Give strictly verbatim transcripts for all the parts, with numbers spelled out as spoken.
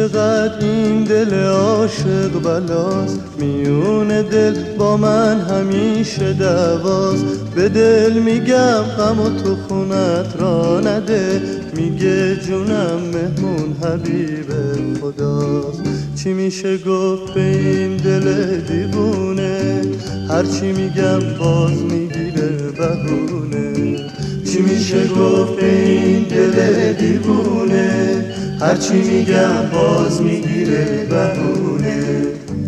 چقدر این دل عاشق بلاست، میون دل با من همیشه دعواست. به دل میگم غم و تو خونت را نده، میگه جونم مهمون حبیب خداست. چی میشه گفت به این دل دیوونه، هرچی میگم باز میگیره بهونه. چی میشه گفت به این دل دیوونه، هرچی میگم باز میگیره بهونه.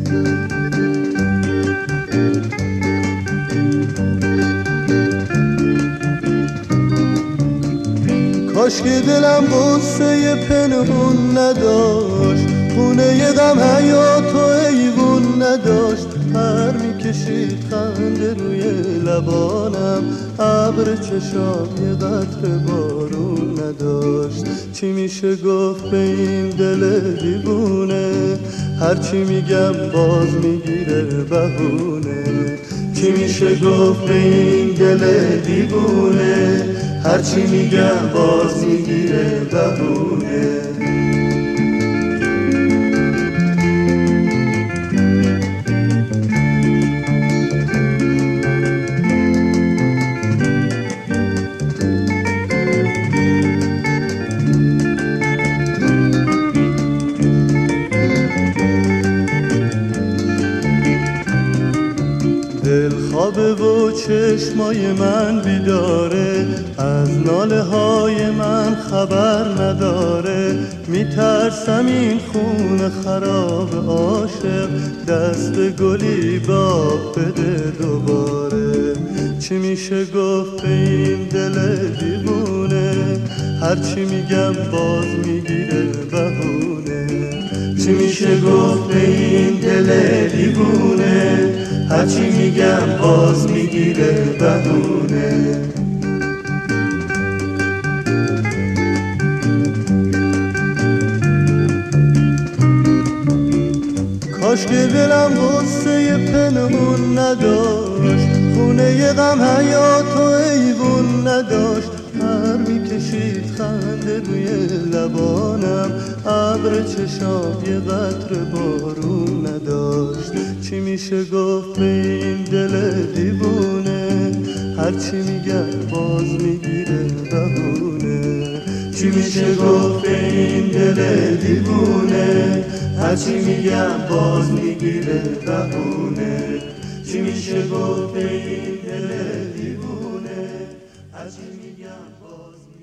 کاش که دلم غصه پنهون نداشت، خونه غم حیات و ایوون نداشت. پر میکشید خنده روی لبانم، ابر چشام یه قطره بارون نداشت. چی میشه گفت به این دل دیوونه، هرچی میگم باز میگیره بهونه. چی میشه گفت به این دل دیوونه، هرچی میگم باز میگیره بهونه. دل خوابه و چشمای من بیداره، از ناله های من خبر نداره. میترسم این خون خراب عاشق، دست گلی باب بده دوباره. چی میشه گفت به این دل دیوونه، هرچی میگم باز میگیره بهونه. چی میشه گفت به این دل دیوونه، هرچی میگم باز میگیره بهونه. کاش که دلم غصه پنهون نداشت، خونه غم حیات و ایوون نداشت. پر میکشید خنده روی لبانم، ابر چشام یه قطره بارون نداشت. چی میشه گفت به این دل دیوونه، هرچی میگم باز میگیره بهونه. چی میشه گفت به این دل دیوونه، هرچی میگم باز میگیره بهونه. چی میشه گفت به این دل دیوونه، هرچی میگم باز میگیره